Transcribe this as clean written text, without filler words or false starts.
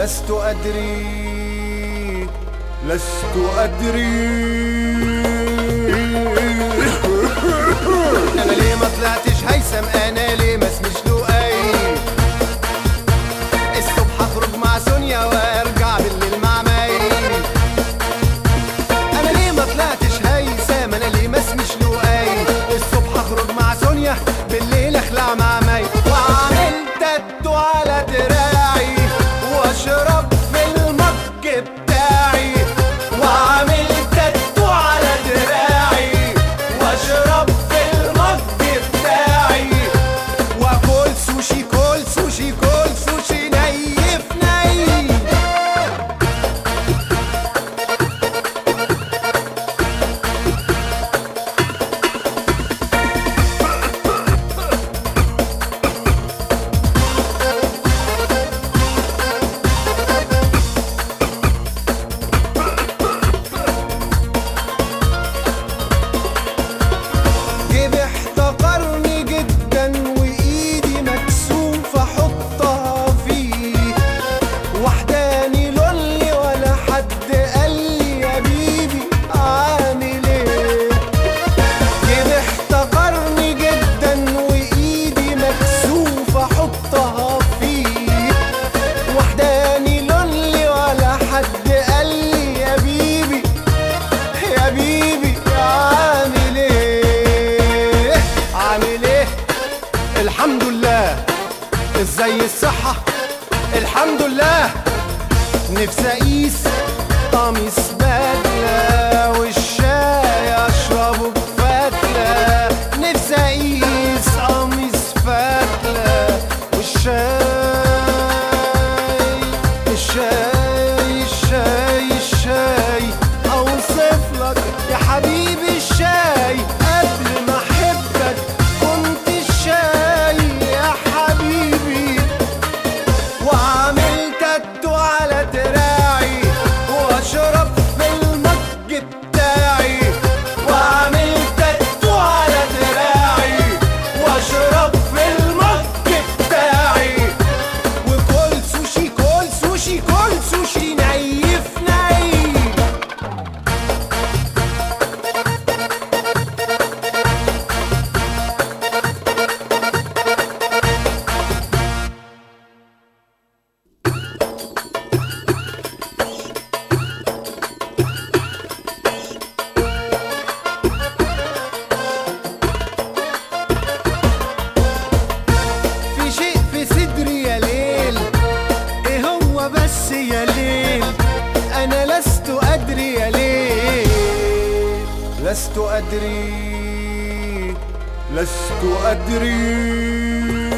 لست أدري لست أدري أنا ليه ما طلعتش هيثم؟ أنا ليه ما اسمش لؤي؟ الصبح أخرج مع سونيا وأرجع بالليل مع مي. أنا ليه ما طلعتش هيثم؟ أنا ليه ما اسمش لؤي؟ الصبح أخرج مع سونيا بالليل أخلع مع مي. وأعمل تاتو على دراعي وأشرب في المج بتاعي. وأعمل تاتو على دراعي وأشرب في المج بتاعي. وأكل سوشي كل سوشي كل سوشي نيف ني. جيبي احتقرني جدا وايدي مكسوفة احطها فيه. وحداني لولي ولا حد قالي يا بيبي عامل ايه. جيبي احتقرني جدا وايدي مكسوفة احطها فيه. وحداني لولي ولا حد قالي يا بيبي يا بيبي عامل ايه. عامل ايه؟ الحمد لله. ازاي الصحة؟ الحمد لله. نفسي اقيس قميص بدلة والشاي اشربه بفتلة. نفسي اقيس قميص فتلة والشاي الشاي اوصف لك يا حبيبي الشاي. قبل ما احبك كنت الشاي يا حبيبي. وعامل تاتو على دراعي واشرب في المج بتاعي. وعامل تاتو على دراعي واشرب في المج بتاعي. وكل سوشي كل سوشي كل سوشي نيف ني. في شيء في صدري يا ليل، ايه هو بس يا ليل؟ انا لست ادري يا ليل. لست ادري لست ادري